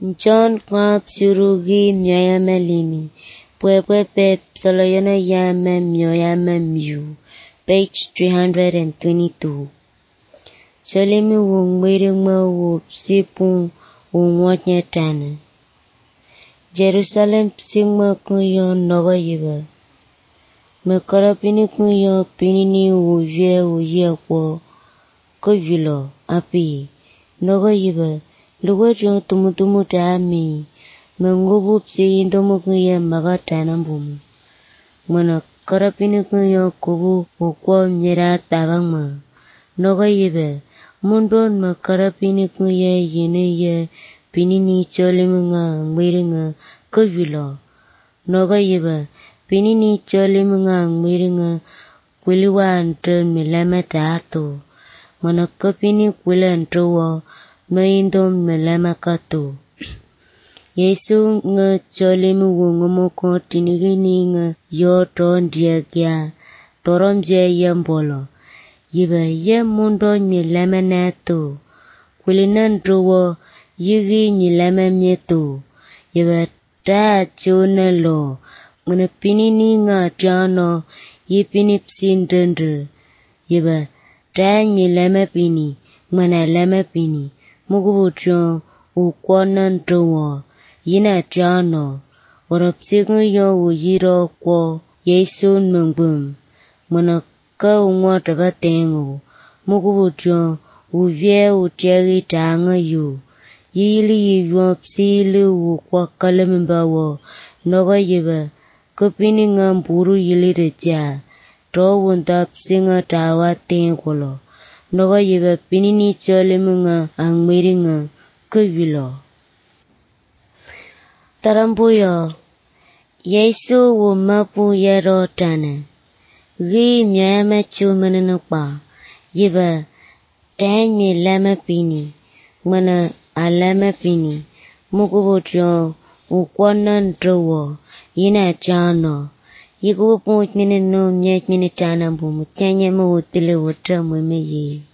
John kwap surugi myoyama lini. Pwepwepep soloyono yama myoyama myu. Page 322. Cholimi wungwirima wupsipung wungwonyetana. Jerusalem psingma kunyo nogo yiba. Mekorapini kunyo pinini wuye kwa kujilo api. Nogo yiba. Lugo jong tumutumu taami. Mengubu psi indomu kunyo magatana mbumu. Mwana korapini kunyo kubu ukwa mnyera tabangma. Nogo yiba. Mundon makarapini kunyo yene ye pinini cholimi nga ngwiri nga kujilo. Nogo yiba. Pinini cholimi nga ngwiri nga kwiliwa ante mileme tato. Mwana kopini kwile antewa no indom mileme kato. Yesu nga cholimi wungumo ko tinigini nga yo tondia kya toromje yembolo. Yiba ye mundo mileme neto. Kwilinantewa yigi mileme myeto. Yiba taa chone lo. Mwana pinini nga tiano yipini psindende. Yiba taa mileme pini. Mwana leme pini. Mugubu tiong ukwanantewa. Yina tiano. Warapsiku yo ujiro kwa Yesu nmengbum. Mwana ka ungwa tabatengo. Mugubu tiong uvye utiagi tanga yu. Yili yiyuwa psili ukwa kalemimbawo. Nogo yiba. Kopini nga mburu yili recha. To wunda psinga tawa tengolo. Nogo yiba pinini cholimi nga angmiri nga kujilo. Tarambuyo. Yesu wumapu yero tana. Gi myoyama chumanana kwa. Yiba. Tenmi lama pini. Mana alama pini. Mugubu tiong ukwanan trewo. Yina chano. Yikubu punch minino mnyech minitana mbumu. Kenya mu utile wutra mweme ye.